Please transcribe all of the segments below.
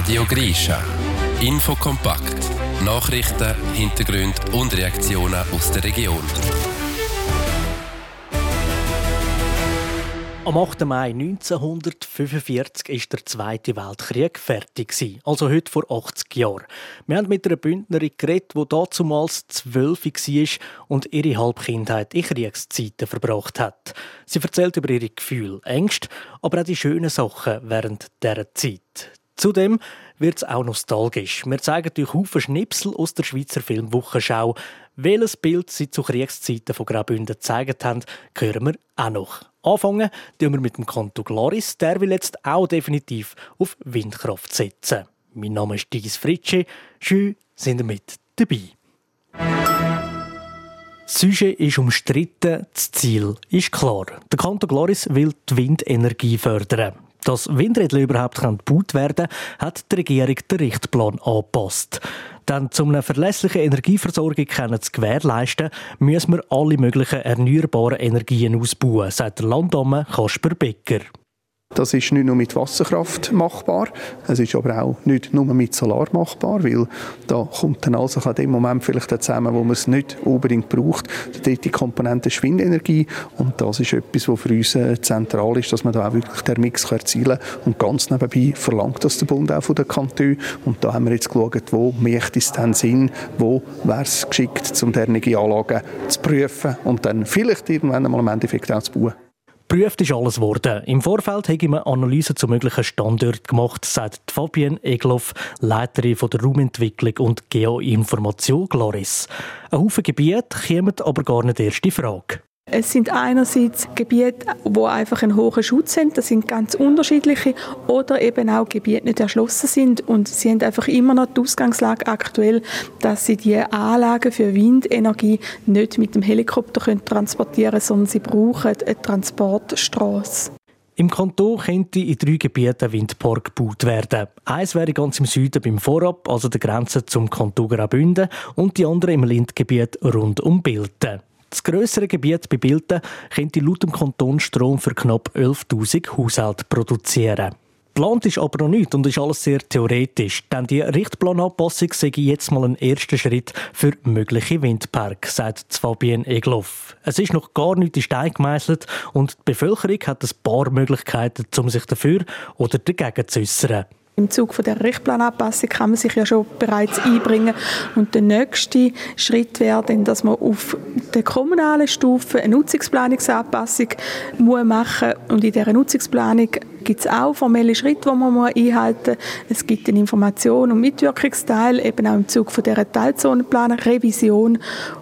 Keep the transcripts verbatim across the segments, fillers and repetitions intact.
Radio Grisha. Infokompakt. Nachrichten, Hintergründe und Reaktionen aus der Region. Am achten Mai neunzehnhundertfünfundvierzig war der Zweite Weltkrieg fertig, also heute vor achtzig Jahren. Wir haben mit einer Bündnerin geredet, die dazumals zwölf war und ihre halbe Kindheit in Kriegszeiten verbracht hat. Sie erzählt über ihre Gefühle, Ängste, aber auch die schönen Sachen während dieser Zeit. Zudem wird es auch nostalgisch. Wir zeigen euch Haufen Schnipsel aus der Schweizer Filmwochenschau. Welches Bild sie zu Kriegszeiten von Graubünden gezeigt haben, hören wir auch noch. Anfangen tun wir mit dem Kanton Glaris. Der will jetzt auch definitiv auf Windkraft setzen. Mein Name ist Dies Fritschi. Schön, sind ihr mit dabei. Das Sujet ist umstritten, das Ziel ist klar. Der Kanton Glaris will die Windenergie fördern. Dass Windräder überhaupt gebaut werden können, hat die Regierung den Richtplan angepasst. Denn um eine verlässliche Energieversorgung zu gewährleisten, müssen wir alle möglichen erneuerbaren Energien ausbauen, sagt der Landamme Kasper Becker. Das ist nicht nur mit Wasserkraft machbar, es ist aber auch nicht nur mit Solar machbar, weil da kommt dann also an dem Moment vielleicht zusammen, wo man es nicht unbedingt braucht. Die dritte Komponente ist Windenergie und das ist etwas, was für uns zentral ist, dass man da auch wirklich den Mix erzielen kann. Und ganz nebenbei verlangt das der Bund auch von den Kantonen. Und da haben wir jetzt geschaut, wo macht es dann Sinn, wo wäre es geschickt, um die Energieanlagen zu prüfen und dann vielleicht irgendwann einmal im Endeffekt auch zu bauen. Geprüft ist alles geworden. Im Vorfeld habe ich eine Analyse zu möglichen Standorten gemacht, sagt Fabienne Egloff, Leiterin von der Raumentwicklung und Geoinformation Glaris. Ein Haufen Gebiete kommen aber gar nicht erst in Frage. Es sind einerseits Gebiete, die einfach einen hohen Schutz haben, das sind ganz unterschiedliche, oder eben auch Gebiete nicht erschlossen sind und sie haben einfach immer noch die Ausgangslage aktuell, dass sie die Anlagen für Windenergie nicht mit dem Helikopter können transportieren können, sondern sie brauchen eine Transportstrasse. Im Kanton könnte in drei Gebieten ein Windpark gebaut werden. Eins wäre ganz im Süden beim Vorab, also der Grenze zum Kanton Graubünden, und die andere im Lindgebiet rund um Bilten. Das grössere Gebiet bei Bilten könnte laut dem Kanton Strom für knapp elftausend Haushalte produzieren. Geplant ist aber noch nicht und ist alles sehr theoretisch, denn die Richtplananpassung sei jetzt mal ein erster Schritt für mögliche Windparks, sagt Fabienne Egloff. Es ist noch gar nicht in Stein gemeißelt und die Bevölkerung hat ein paar Möglichkeiten, um sich dafür oder dagegen zu äußern. Im Zuge von der Richtplananpassung kann man sich ja schon bereits einbringen. Und der nächste Schritt wäre dann, dass man auf der kommunalen Stufe eine Nutzungsplanungsanpassung machen muss. Und in dieser Nutzungsplanung gibt es auch formelle Schritte, die man einhalten muss. Es gibt einen Information- und Mitwirkungsteil, eben auch im Zuge von dieser Teilzonenplan-Revision.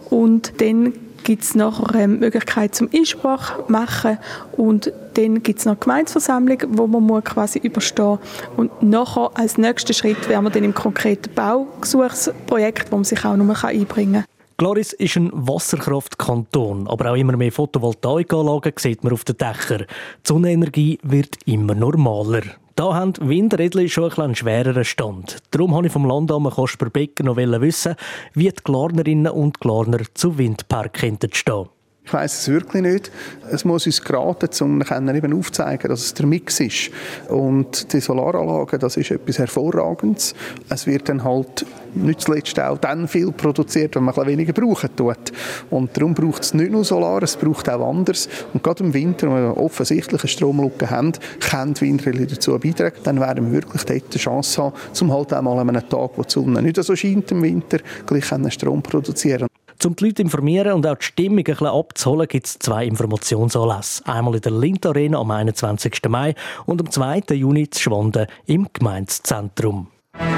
Und dann gibt es nachher eine Möglichkeit zum Einsprache machen und dann gibt es noch eine Gemeindeversammlung, wo man quasi überstehen muss. Und nachher als nächster Schritt wären wir dann im konkreten Baugesuchsprojekt, wo man sich auch noch einbringen kann. Glaris ist ein Wasserkraftkanton, aber auch immer mehr Photovoltaikanlagen sieht man auf den Dächern. Die Sonnenenergie wird immer normaler. Da haben Windräder schon ein einen schwereren Stand. Darum wollte ich vom Landamt Kasper Becker noch wissen, wie die Glarnerinnen und Glarner zu Windparks stehen. Ich weiss es wirklich nicht. Es muss uns geraten, um eben aufzuzeigen, dass es der Mix ist. Und die Solaranlagen, das ist etwas Hervorragendes. Es wird dann halt nicht zuletzt auch dann viel produziert, wenn man ein bisschen weniger brauchen tut. Und darum braucht es nicht nur Solar, es braucht auch anderes. Und gerade im Winter, wenn wir offensichtlich eine Stromlücke haben, können die Windräder dazu beitragen. Dann werden wir wirklich dort eine Chance haben, um halt auch mal an einem Tag, wo die Sonne nicht so scheint im Winter, gleich Strom produzieren. Um die Leute zu informieren und auch die Stimmung ein bisschen abzuholen, gibt es zwei Informationsanlässe. Einmal in der Lind Arena am einundzwanzigsten Mai und am zweiten Juni zu Schwanden im Gemeindezentrum.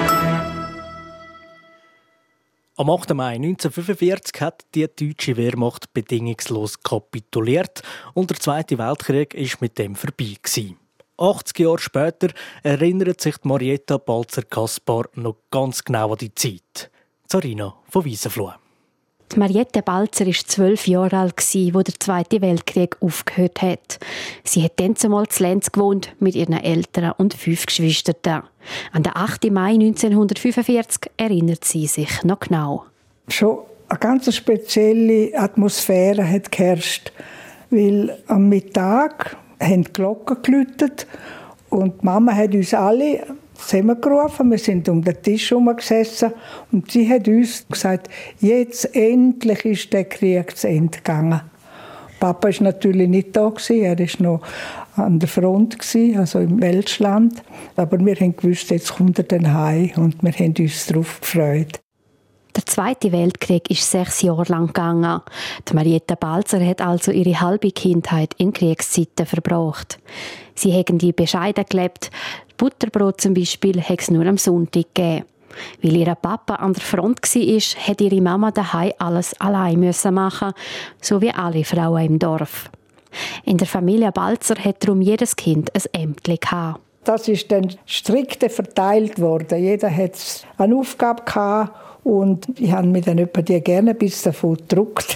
Am achten Mai neunzehnhundertfünfundvierzig hat die deutsche Wehrmacht bedingungslos kapituliert und der Zweite Weltkrieg war mit dem vorbei gewesen. achtzig Jahre später erinnert sich Marietta Balzer-Kaspar noch ganz genau an die Zeit. Sarina von Wiesenfloh. Die Mariette Balzer war zwölf Jahre alt, als der Zweite Weltkrieg aufgehört hat. Sie hat dann zumal in Lenz gewohnt, mit ihren Eltern und fünf Geschwistern. An den achten Mai neunzehnhundertfünfundvierzig erinnert sie sich noch genau. Schon eine ganz spezielle Atmosphäre hat geherrscht, weil am Mittag haben die Glocken geläutet und die Mama hat uns alle zusammengerufen. Wir sind um den Tisch herum gesessen und sie hat uns gesagt, jetzt endlich ist der Krieg zu Ende gegangen. Papa war natürlich nicht da, er war noch an der Front, also im Welschland. Aber wir haben gewusst, jetzt kommt er dann heim und wir haben uns darauf gefreut. Der Zweite Weltkrieg ist sechs Jahre lang gegangen. Die Marietta Balzer hat also ihre halbe Kindheit in Kriegszeiten verbracht. Sie haben die bescheiden gelebt. Butterbrot zum Beispiel hat es nur am Sonntag gegeben. Weil ihr Papa an der Front war, hat ihre Mama daheim alles allein machen, so wie alle Frauen im Dorf. In der Familie Balzer hat darum jedes Kind ein Ämtchen gehabt. Das ist dann strikt verteilt worden. Jeder hatte eine Aufgabe gehabt und ich habe mir dann etwa die gerne bis davon gedruckt.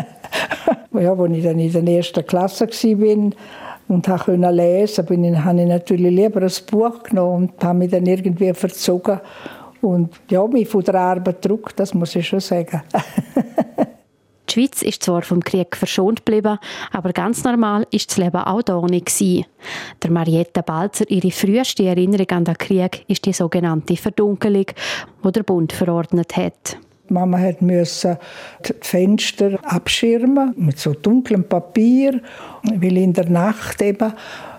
Ja, als ich dann in der ersten Klasse war und konnte lesen, bin ich, habe ich natürlich lieber ein Buch genommen und habe mich dann irgendwie verzogen. Und ja, mich von der Arbeit gedruckt, das muss ich schon sagen. Die Schweiz ist zwar vom Krieg verschont geblieben, aber ganz normal ist das Leben auch da nicht. Der Marietta Balzer, ihre früheste Erinnerung an den Krieg, ist die sogenannte Verdunkelung, die der Bund verordnet hat. Mama musste die Fenster abschirmen mit so dunklem Papier, weil in der Nacht eben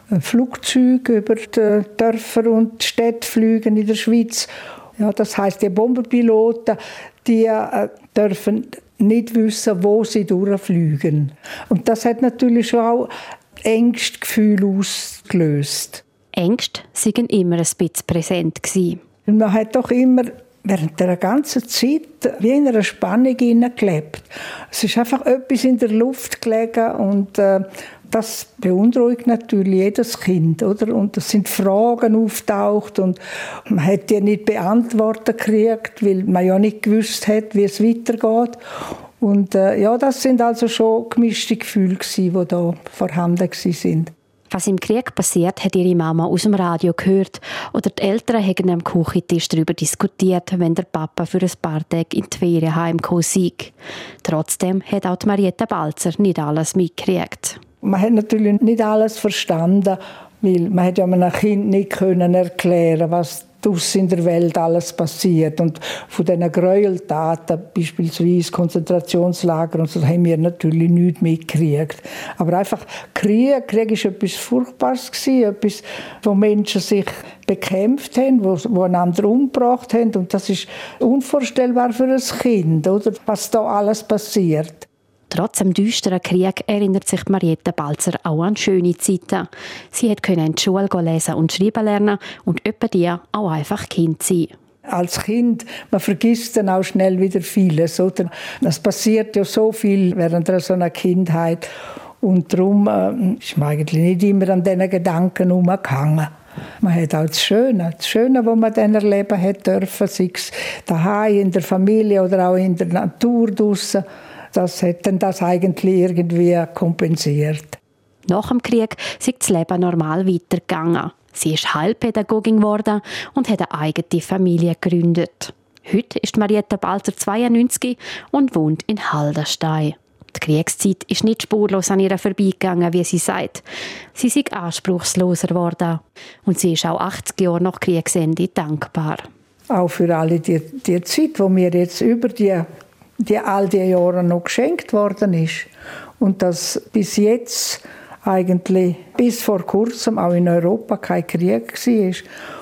Flugzeuge über die Dörfer und die Städte fliegen in der Schweiz. Ja, das heisst, die Bomberpiloten, die äh, dürfen nicht wissen, wo sie durchfliegen. Und das hat natürlich schon auch Ängstgefühle ausgelöst. Ängste waren immer ein bisschen präsent. Und man hat doch immer während der ganzen Zeit wie in einer Spannung gelebt. Es ist einfach etwas in der Luft gelegen und äh, das beunruhigt natürlich jedes Kind, oder? Und es sind Fragen auftaucht und man hat die nicht beantwortet gekriegt, weil man ja nicht gewusst hat, wie es weitergeht. Und äh, ja, das sind also schon gemischte Gefühle gewesen, die da vorhanden sind. Was im Krieg passiert, hat ihre Mama aus dem Radio gehört. Oder die Eltern haben am Küchentisch darüber diskutiert, wenn der Papa für ein paar Tage in die Ferien heimgekommen sei. Trotzdem hat auch die Marietta Balzer nicht alles mitgekriegt. Man hat natürlich nicht alles verstanden, weil man hat ja einem Kind nicht können erklären, was draussen in der Welt alles passiert. Und von diesen Gräueltaten, beispielsweise Konzentrationslager, und so, haben wir natürlich nichts mitgekriegt. Aber einfach Krieg, Krieg war etwas Furchtbares, etwas, wo Menschen sich bekämpft haben, wo, wo einander umgebracht haben. Und das ist unvorstellbar für ein Kind, oder? Was da alles passiert. Trotz dem düsteren Krieg erinnert sich Marietta Balzer auch an schöne Zeiten. Sie konnte in die Schule lesen und schreiben lernen und etwa die auch einfach Kind sein. Als Kind, man vergisst dann auch schnell wieder vieles. Oder? Es passiert ja so viel während so einer Kindheit. Und darum äh, ist man eigentlich nicht immer an diesen Gedanken herumgehangen. Man hat auch das Schöne, das Schöne, was man dann erleben hat dürfen, sei es daheim, in der Familie oder auch in der Natur draussen. Das hat dann das eigentlich irgendwie kompensiert. Nach dem Krieg ist das Leben normal weitergegangen. Sie ist Heilpädagogin geworden und hat eine eigene Familie gegründet. Heute ist Marietta Balzer zweiundneunzig und wohnt in Haldenstein. Die Kriegszeit ist nicht spurlos an ihr vorbeigegangen, wie sie sagt. Sie ist anspruchsloser geworden. Und sie ist auch achtzig Jahre nach Kriegsende dankbar. Auch für alle die, die Zeit, die mir jetzt über die die all die Jahre noch geschenkt worden ist. Und dass bis jetzt eigentlich, bis vor kurzem auch in Europa kein Krieg war,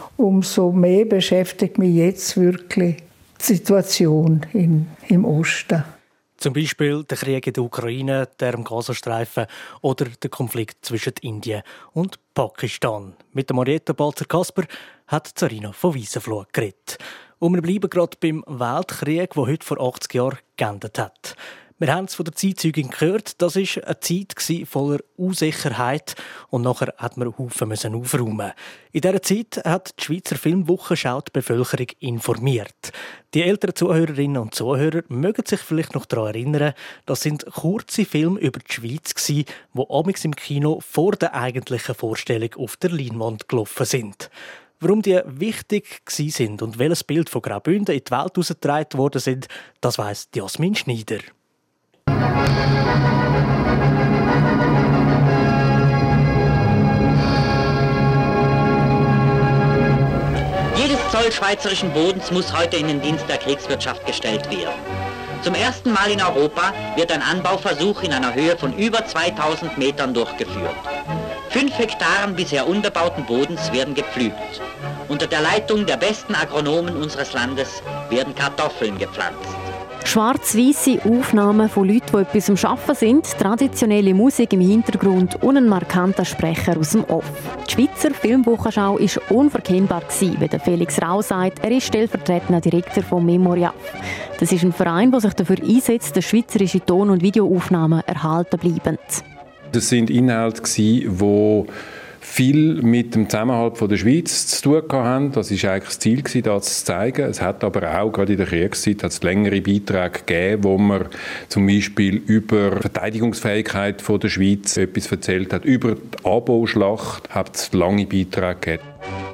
umso mehr beschäftigt mich jetzt wirklich die Situation in, im Osten. Zum Beispiel der Krieg in der Ukraine, der im Gazastreifen oder der Konflikt zwischen Indien und Pakistan. Mit der Marietta Balzer-Kasper hat Zarina von Wiesenfloh geredet. Und wir bleiben gerade beim Weltkrieg, der heute vor achtzig Jahren geendet hat. Wir haben es von der Zeitzeugin gehört, das war eine Zeit voller Unsicherheit und nachher hat man Haufen aufräumen. In dieser Zeit hat die Schweizer Filmwochenschau die Bevölkerung informiert. Die älteren Zuhörerinnen und Zuhörer mögen sich vielleicht noch daran erinnern, das sind kurze Filme über die Schweiz, die amigs im Kino vor der eigentlichen Vorstellung auf der Leinwand gelaufen sind. Warum die wichtig sind und welches Bild von Graubünden in die Welt herausgetragen worden sind, das weiss Jasmin Schneider. Zoll schweizerischen Bodens muss heute in den Dienst der Kriegswirtschaft gestellt werden. Zum ersten Mal in Europa wird ein Anbauversuch in einer Höhe von über zweitausend Metern durchgeführt. Fünf Hektaren bisher unbebauten Bodens werden gepflügt. Unter der Leitung der besten Agronomen unseres Landes werden Kartoffeln gepflanzt. Schwarz-weisse Aufnahmen von Leuten, die etwas am Arbeiten sind, traditionelle Musik im Hintergrund und ein markanter Sprecher aus dem Off. Die Schweizer Filmwochenschau war unverkennbar, wie der Felix Rau sagt. Er ist stellvertretender Direktor von Memoriaf. Das ist ein Verein, der sich dafür einsetzt, dass schweizerische Ton- und Videoaufnahmen erhalten bleiben. Das sind Inhalte, die viel mit dem Zusammenhalt von der Schweiz zu tun haben. Das war eigentlich das Ziel, das zu zeigen. Es hat aber auch gerade in der Kriegszeit hat's längere Beiträge gegeben, wo man zum Beispiel über die Verteidigungsfähigkeit von der Schweiz etwas erzählt hat. Über die Aargau-Schlacht hat es lange Beiträge gegeben.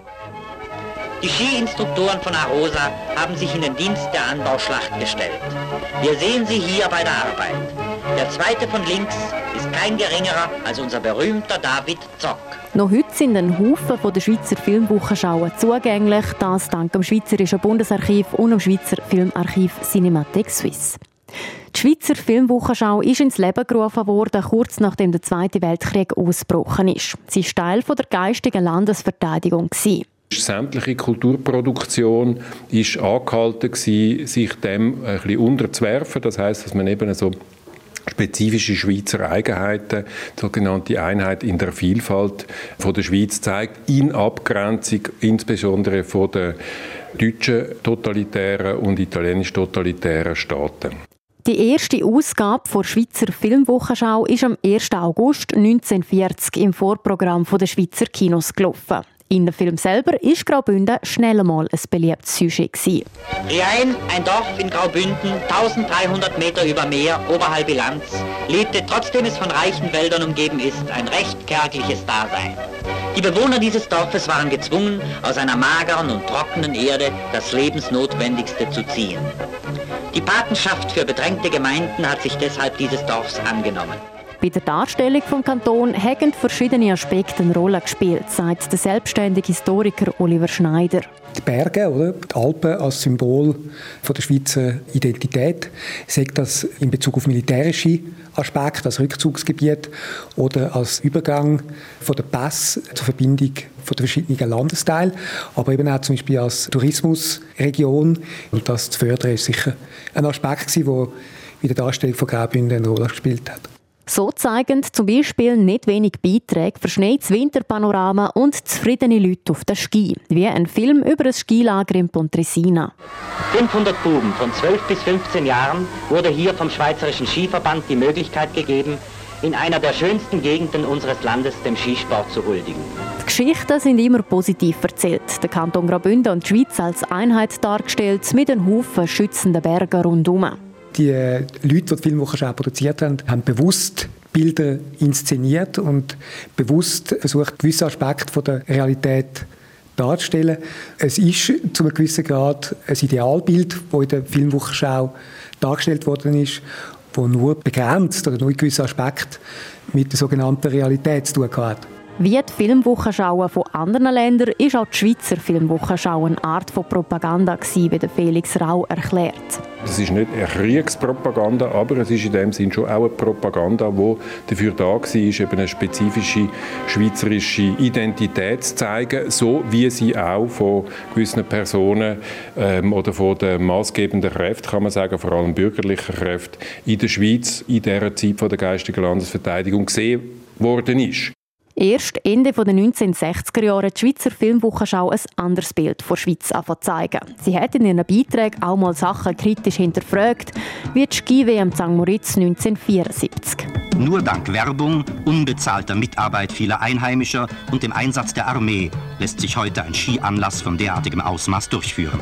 Die Skiinstruktoren von Arosa haben sich in den Dienst der Anbauschlacht gestellt. Wir sehen sie hier bei der Arbeit. Der zweite von links ist kein geringerer als unser berühmter David Zock. Noch heute sind ein Haufen von der Schweizer Filmwochenschauen zugänglich, das dank dem Schweizerischen Bundesarchiv und dem Schweizer Filmarchiv Cinematheque Suisse. Die Schweizer Filmwochenschau ist ins Leben gerufen worden, kurz nachdem der Zweite Weltkrieg ausgebrochen ist. Sie war Teil der geistigen Landesverteidigung. Sämtliche Kulturproduktion war angehalten, sich dem ein bisschen unterzuwerfen. Das heisst, dass man eben so spezifische Schweizer Eigenheiten, die sogenannte Einheit in der Vielfalt von der Schweiz zeigt, in Abgrenzung insbesondere von den deutschen totalitären und italienisch totalitären Staaten. Die erste Ausgabe der Schweizer Filmwochenschau ist am ersten August neunzehnhundertvierzig im Vorprogramm der Schweizer Kinos gelaufen. In dem Film selber war Graubünden schnell einmal ein beliebtes Sujet. Riein, ein Dorf in Graubünden, dreizehnhundert Meter über Meer, oberhalb Bilanz, lebte, trotzdem es von reichen Wäldern umgeben ist, ein recht kärgliches Dasein. Die Bewohner dieses Dorfes waren gezwungen, aus einer mageren und trockenen Erde das Lebensnotwendigste zu ziehen. Die Patenschaft für bedrängte Gemeinden hat sich deshalb dieses Dorfs angenommen. Bei der Darstellung des Kantons haben verschiedene Aspekte eine Rolle gespielt, sagt der selbstständige Historiker Oliver Schneider. Die Berge, oder? Die Alpen als Symbol von der Schweizer Identität, sagt das in Bezug auf militärische Aspekte, als Rückzugsgebiet oder als Übergang von der Pässe zur Verbindung von den verschiedenen Landesteilen, aber eben auch zum Beispiel als Tourismusregion. Und das zu fördern ist sicher ein Aspekt, der bei der Darstellung von Graubünden eine Rolle gespielt hat. So zeigen zum Beispiel nicht wenig Beiträge verschneites Winterpanorama und zufriedene Leute auf den Ski, wie ein Film über ein Skilager in Pontresina. fünfhundert Buben von zwölf bis fünfzehn Jahren wurde hier vom Schweizerischen Skiverband die Möglichkeit gegeben, in einer der schönsten Gegenden unseres Landes dem Skisport zu huldigen. Die Geschichten sind immer positiv erzählt. Der Kanton Graubünden und die Schweiz als Einheit dargestellt, mit einem Haufen schützenden Bergen rundherum. Die Leute, die die Filmwochenschau produziert haben, haben bewusst Bilder inszeniert und bewusst versucht, gewisse Aspekte von der Realität darzustellen. Es ist zu einem gewissen Grad ein Idealbild, das in der Filmwochenschau dargestellt worden ist, das nur begrenzt oder nur in gewissen Aspekten mit der sogenannten Realität zu tun hat. Wie die Filmwochenschauen von anderen Ländern ist auch die Schweizer Filmwochenschau eine Art von Propaganda, wie der Felix Rau erklärt. Es ist nicht eine Kriegspropaganda, aber es ist in dem Sinn schon auch eine Propaganda, die dafür da war, eben eine spezifische schweizerische Identität zu zeigen, so wie sie auch von gewissen Personen ähm, oder von den maßgebenden Kräften, kann man sagen, vor allem bürgerlichen Kräften, in der Schweiz in dieser Zeit von der geistigen Landesverteidigung gesehen worden ist. Erst Ende der neunzehnhundertsechziger Jahre die Schweizer Filmwochenschau ein anderes Bild von der Schweiz zeigen. Sie hat in ihren Beiträgen auch mal Sachen kritisch hinterfragt, wie die Ski-W M Sankt Moritz neunzehnhundertvierundsiebzig. Nur dank Werbung, unbezahlter Mitarbeit vieler Einheimischer und dem Einsatz der Armee lässt sich heute ein Skianlass von derartigem Ausmaß durchführen.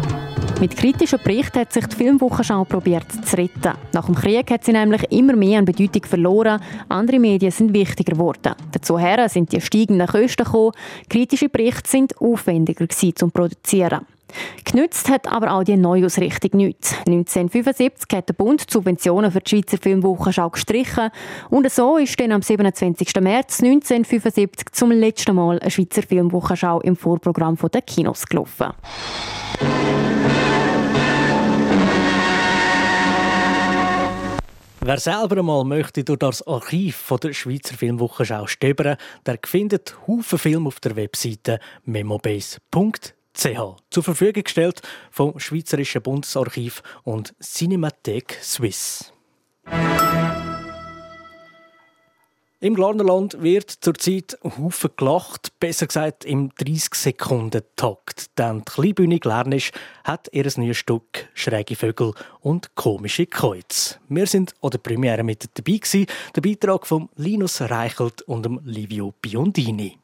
Mit kritischen Berichten hat sich die Filmwochenschau probiert zu retten. Nach dem Krieg hat sie nämlich immer mehr an Bedeutung verloren. Andere Medien sind wichtiger geworden. Dazu sind die steigenden Kosten gekommen. Kritische Berichte sind aufwendiger gewesen, zum Produzieren. Genützt hat aber auch die Neuausrichtung nichts. neunzehnhundertfünfundsiebzig hat der Bund die Subventionen für die Schweizer Filmwochenschau gestrichen und so ist dann am siebenundzwanzigsten März neunzehnhundertfünfundsiebzig zum letzten Mal eine Schweizer Filmwochenschau im Vorprogramm der Kinos gelaufen. Wer selber einmal möchte durch das Archiv von der Schweizer Filmwochenschau stöbern, der findet Haufen Filme auf der Webseite memobase punkt c h. Zur Verfügung gestellt vom Schweizerischen Bundesarchiv und Cinemathèque Suisse. Im Glarnerland wird zurzeit ein Haufen gelacht, besser gesagt im dreißig-Sekunden-Takt. Denn die Kleinbühne Glarnisch hat ihr neues Stück «Schräge Vögel und komische Käuz». Wir sind an der Premiere mit dabei gewesen, der Beitrag von Linus Reichelt und dem Livio Biondini.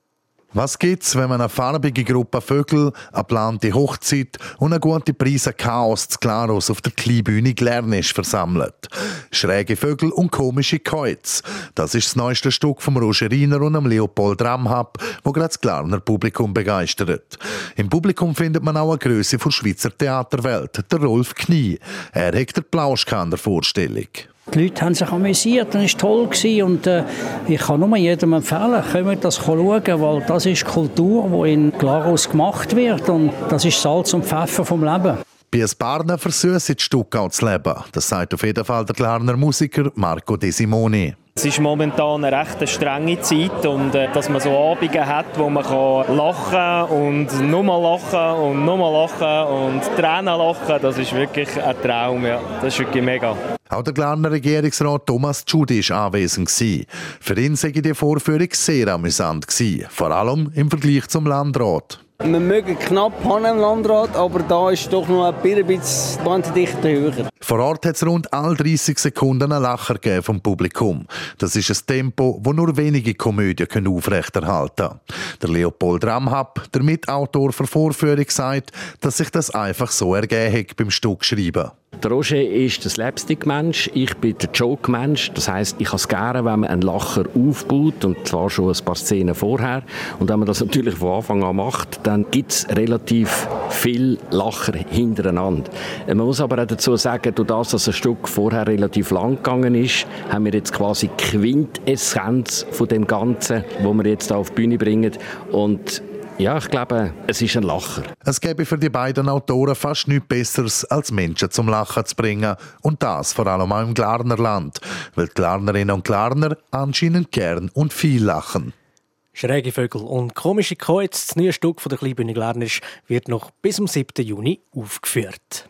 Was gibt's, wenn man eine farbige Gruppe Vögel, eine geplante Hochzeit und eine gute Prise Chaos zu Glarus auf der Kleinbühne Glarnisch versammelt? Schräge Vögel und komische Käuz. Das ist das neueste Stück von Roger Riener und dem Leopold Ramhap, wo gerade das Glarner Publikum begeistert. Im Publikum findet man auch eine Grösse der Schweizer Theaterwelt, der Rolf Knie. Er hat den Plausch an der Vorstellung. Die Leute haben sich amüsiert, das war toll. Und, äh, ich kann nur jedem empfehlen, kommt das schauen, weil das ist Kultur, die in Glarus gemacht wird. Und das ist Salz und Pfeffer vom Leben. Bei ein paar versüssen die Stücke auch das Leben. Das sagt auf jeden Fall der Glarner Musiker Marco De Simone. Es ist momentan eine recht strenge Zeit und äh, dass man so Abende hat, wo man kann lachen und nochmal lachen und nochmal lachen und Tränen lachen, das ist wirklich ein Traum. Ja. Das ist wirklich mega. Auch der Glarner Regierungsrat Thomas Tschudi war anwesend. Für ihn sei die Vorführung sehr amüsant, vor allem im Vergleich zum Landrat. Wir mögen knapp haben im Landrat, aber da ist doch noch ein bisschen die Banddichte höher. Vor Ort hat es rund alle dreißig Sekunden einen Lacher gegeben vom Publikum. Das ist ein Tempo, das nur wenige Komödien aufrechterhalten können. Der Leopold Ramhap, der Mitautor der Vorführung, sagt, dass sich das einfach so ergeben hat beim Stückschreiben. Der Roger ist der Slapstick-Mensch, ich bin der Joke-Mensch. Das heisst, ich habe es gerne, wenn man einen Lacher aufbaut, und zwar schon ein paar Szenen vorher. Und wenn man das natürlich von Anfang an macht, dann gibt es relativ viel Lacher hintereinander. Man muss aber auch dazu sagen, durch das, dass ein Stück vorher relativ lang gegangen ist, haben wir jetzt quasi die Quintessenz von dem Ganzen, wo wir jetzt auf die Bühne bringen. Und ja, ich glaube, es ist ein Lacher. Es gäbe für die beiden Autoren fast nichts Besseres, als Menschen zum Lachen zu bringen. Und das vor allem auch im Glarnerland. Weil die Glarnerinnen und Glarner anscheinend gern und viel lachen. «Schräge Vögel und komische Käuz», das neue Stück von der Kleinbühne Glarnisch, wird noch bis zum siebten Juni aufgeführt.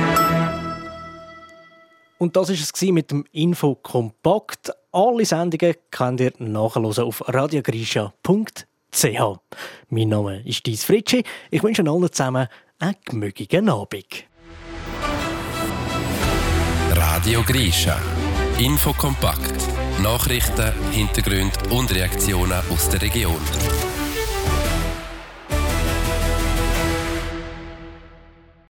Und das war es mit dem Info Kompakt. Alle Sendungen könnt ihr nachhören auf radiogrisha punkt c h. Mein Name ist Dies Fritschi. Ich wünsche allen zusammen einen gemütlichen Abend. Radio Grisha. Info kompakt. Nachrichten, Hintergründe und Reaktionen aus der Region.